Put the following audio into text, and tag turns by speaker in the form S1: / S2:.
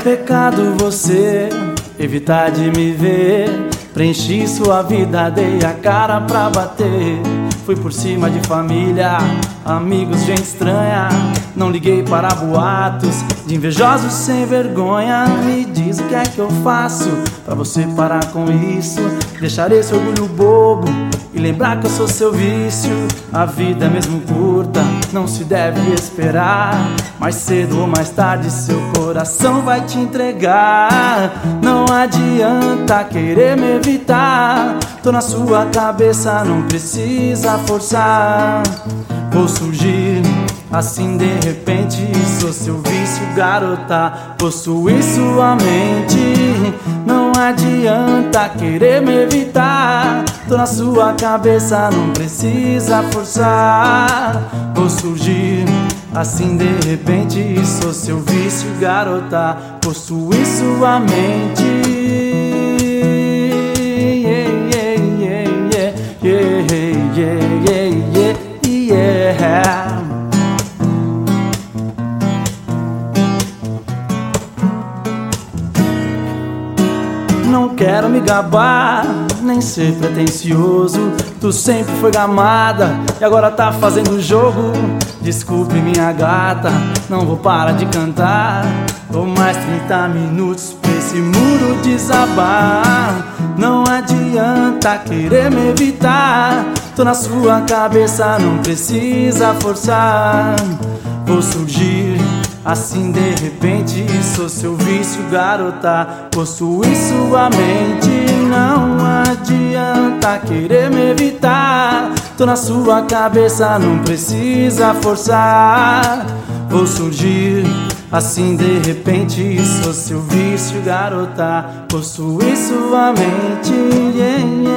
S1: pecado você evitar de me ver. Preenchi sua vida, dei a cara pra bater. Fui por cima de família, amigos, gente estranha. Não liguei para boatos de invejosos sem vergonha. Me diz o que é que eu faço pra você parar com isso. Deixar esse orgulho bobo e lembrar que eu sou seu vício. A vida é mesmo curta, não se deve esperar. Mais cedo ou mais tarde seu coração vai te entregar. Não adianta querer me evitar. Tô na sua cabeça, não precisa forçar. Vou surgir assim de repente. Sou seu vício, garota, possuir sua mente. Não adianta querer me evitar. Tô na sua cabeça, não precisa forçar. Vou surgir assim de repente. Sou seu vício, garota, possuir sua mente. Não quero me gabar, nem ser pretencioso. Tu sempre foi gamada e agora tá fazendo jogo. Desculpe minha gata, não vou parar de cantar. Tô mais 30 minutos pra esse muro desabar. Não adianta querer me evitar. Tô na sua cabeça, não precisa forçar. Vou surgir assim de repente. Sou seu vício, garota, possuir sua mente. Não adianta querer me evitar. Tô na sua cabeça, não precisa forçar. Vou surgir assim de repente. Sou seu vício, garota, possuir sua mente.